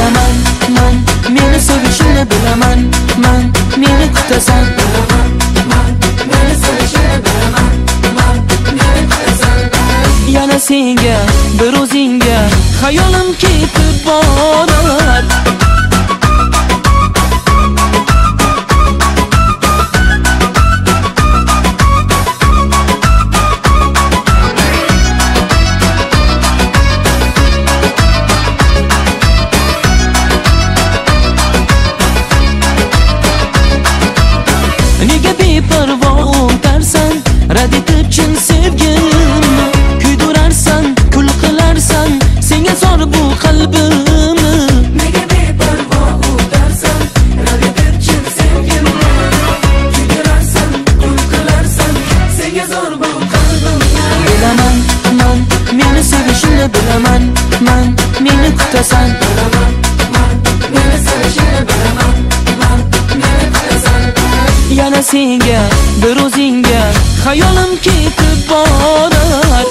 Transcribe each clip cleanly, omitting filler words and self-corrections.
Bilaman, man meni sevishingni bilaman, man meni kutasan. Meni sevishingni bilaman, man meni kutasan. Yana senga, bir o'zingga xayolim ketib borar. Nega beparvo o'tarsan, rad etib chin sevgimni, kuydurarsan, kul qilarsan, senga zor bu qalbimni. Nega beparvo o'tarsan, rad etib chin sevgimni, kuydurarsan, kul qilarsan, senga zor bu qalbimni. Bilaman, man meni sevishingni bilaman, man meni kutasan. Man meni sevishingni bilaman, man meni kutasan. Yana senga, bir o'zingga xayolim ketib borar.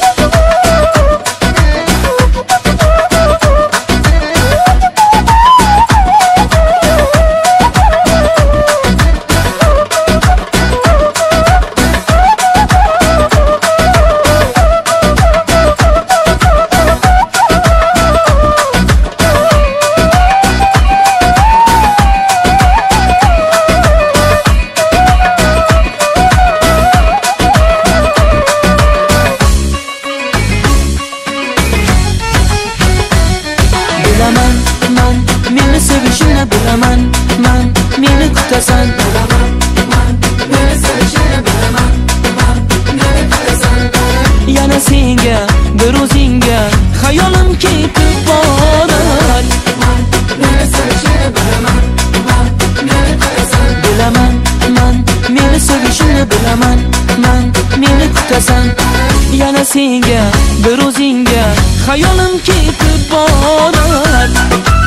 Bilaman, man meni sevishingni bilaman, man meni kutasan. Man meni sevishingni bilaman, man meni kutasan. Yana senga, bir o'zingga xayolim ketib borar. Man meni sevishingni bilaman, man meni kutasan. Bilaman, man meni sevishingni bilaman, man meni kutasan. Yana senga, bir o'zingga xayolim ketib borar.